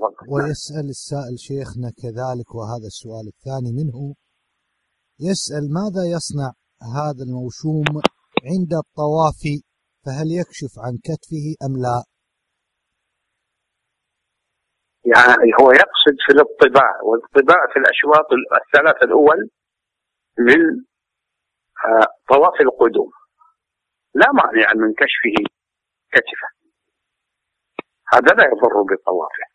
فقط. ويسأل السائل شيخنا كذلك، وهذا السؤال الثاني منه، يسأل ماذا يصنع هذا الموشوم عند الطواف، فهل يكشف عن كتفه أم لا؟ يعني هو يقصد في الاطباع، والاطباع في الأشواط الثلاثة الأول من طواف القدوم، لا مانع من كشفه كتفه، هذا لا يضر بطوافه.